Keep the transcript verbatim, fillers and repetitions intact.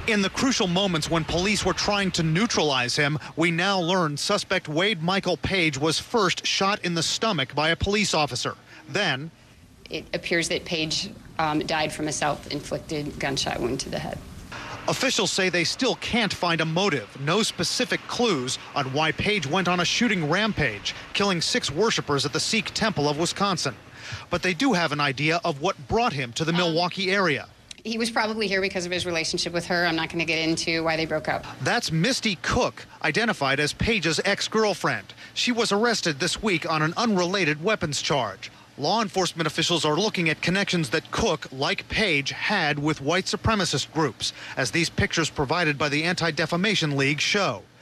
In the crucial moments when police were trying to neutralize him, we now learn suspect Wade Michael Page was first shot in the stomach by a police officer. Then, it appears that Page um, died from a self-inflicted gunshot wound to the head. Officials say they still can't find a motive, no specific clues on why Page went on a shooting rampage, killing six worshipers at the Sikh Temple of Wisconsin. But they do have an idea of what brought him to the um, Milwaukee area. He was probably here because of his relationship with her. I'm not going to get into why they broke up. That's Misty Cook, identified as Page's ex-girlfriend. She was arrested this week on an unrelated weapons charge. Law enforcement officials are looking at connections that Cook, like Page, had with white supremacist groups, as these pictures provided by the Anti-Defamation League show.